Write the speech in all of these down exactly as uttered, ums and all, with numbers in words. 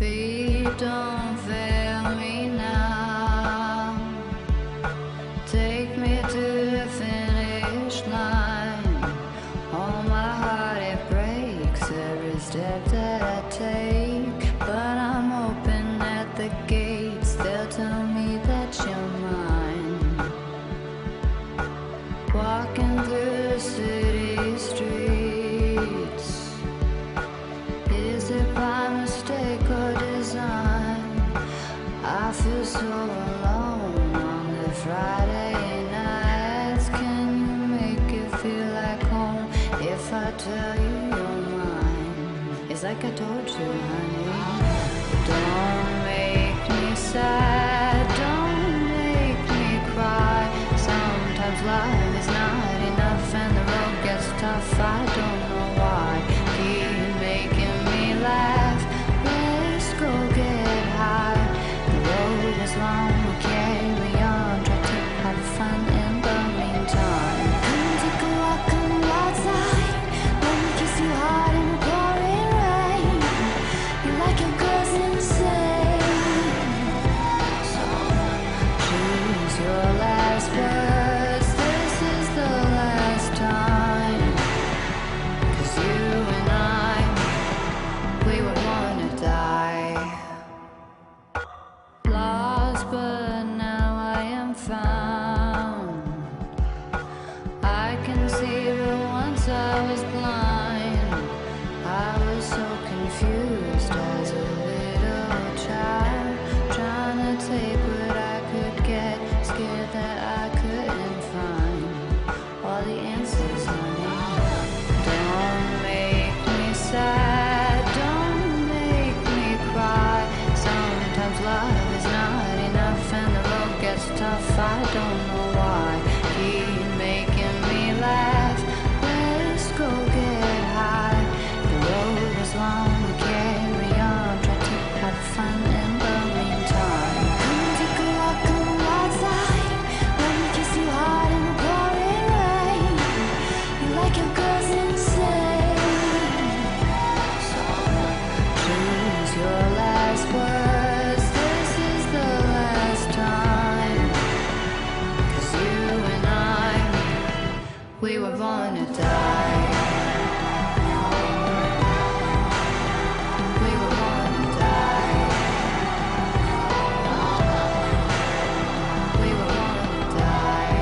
Feet don't fail me now. Take me to the finish line. Oh, my heart, it breaks every step that I take. But I'm open at the gates. They'll tell me that you're mine. Walking through the city streets. Is it by mistake or design? I feel so alone on the Friday nights. Can you make it feel like home if I tell you you're mine? It's like I told you, honey. Don't make me sad, don't make me cry. Sometimes life is not enough and the road gets tough. I don't know why. Keep making me laugh. Let's go get high. The road is long, we'll carry on. Try to have fun in the meantime. Come take a walk on the outside. Let me kiss you hard in the pouring rain. You like your girls insane. So choose your last words. This is the last time. 'Cause you and I, we were born to die. Lost, but now I am found. I can see, but once I was blind. I was so confused as a little child, trying to take what I could get, scared that I couldn't find all the answers, honey. Don't make me sad, don't make me cry. Sometimes love is not enough and the road gets tough. I don't know why. Keep making me laugh. Let's go get high. The road is long, we carry on. Try to have fun in the meantime. Come take a walk on the outside. Let me kiss you hard in the pouring rain. You like your girls insane. So choose your last words. This is the last time. 'Cause you and I, we were born to die. We were born to die. We were born to die.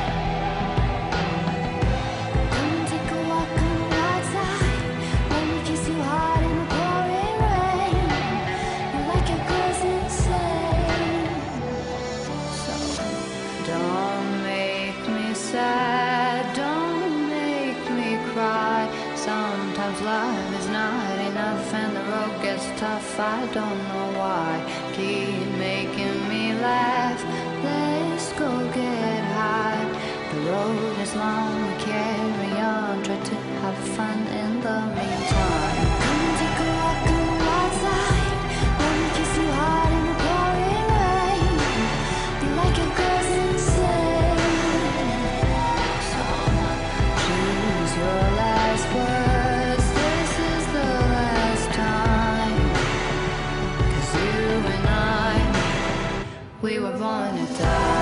Come take a walk on the outside. Let me kiss you hard in the pouring rain. You like your girls insane. So don't make me sad, don't make me cry. Sometimes love is not enough and the road gets tough. I don't know why. Keep making me laugh. Let's go get high. The road is long, we carry on. Try to have fun in the meantime. Come take a walk on the outside. Let me kiss you hard in the pouring rain. You like your girls insane. So choose your last words. This is the last time. 'Cause you and I, we were born to die.